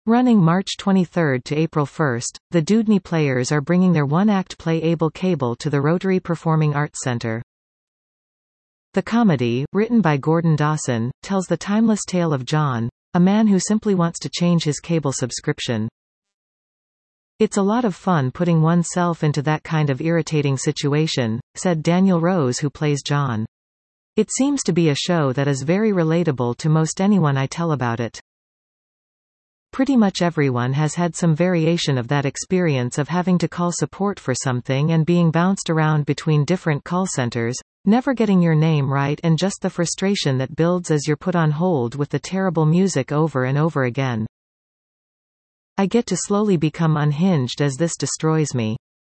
Running March 23 to April 1, the Dewdney Players are bringing their one-act play Abel Cable to the Rotary Performing Arts Centre. The comedy, written by Gordon Dawson, tells the timeless tale of John, a man who simply wants to change his cable subscription. "It's a lot of fun putting oneself into that kind of irritating situation," said Daniel Rose, who plays John. "It seems to be a show that is very relatable to most anyone I tell about it. Pretty much everyone has had some variation of that experience of having to call support for something and being bounced around between different call centers, never getting your name right, and just the frustration that builds as you're put on hold with the terrible music over and over again. I get to slowly become unhinged as this destroys me."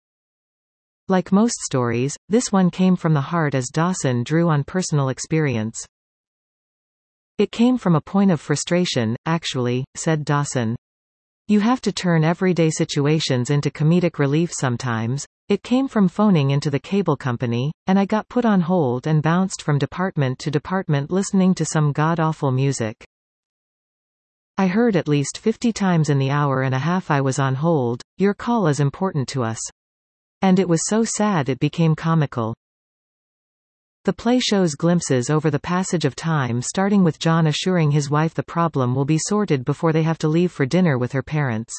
Like most stories, this one came from the heart as Dawson drew on personal experience. "It came from a point of frustration, actually," said Dawson. "You have to turn everyday situations into comedic relief sometimes. It came from phoning into the cable company, and I got put on hold and bounced from department to department listening to some god-awful music. I heard at least 50 times in the hour and a half I was on hold, 'Your call is important to us.' And it was so sad it became comical." The play shows glimpses over the passage of time, starting with John assuring his wife the problem will be sorted before they have to leave for dinner with her parents.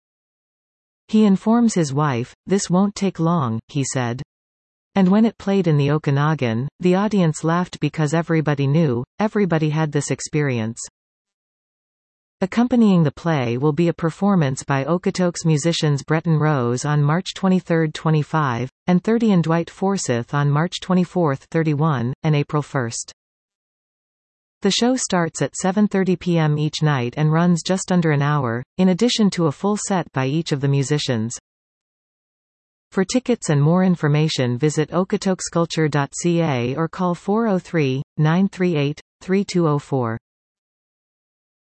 He informs his wife, "This won't take long," he said. And when it played in the Okanagan, the audience laughed because everybody knew, everybody had this experience. Accompanying the play will be a performance by Okotoks musicians Breton Rose on March 23–25, and 30 and Dwight Forsyth on March 24–31, and April 1. The show starts at 7:30 p.m. each night and runs just under an hour, in addition to a full set by each of the musicians. For tickets and more information visit okotoksculture.ca or call 403-938-3204.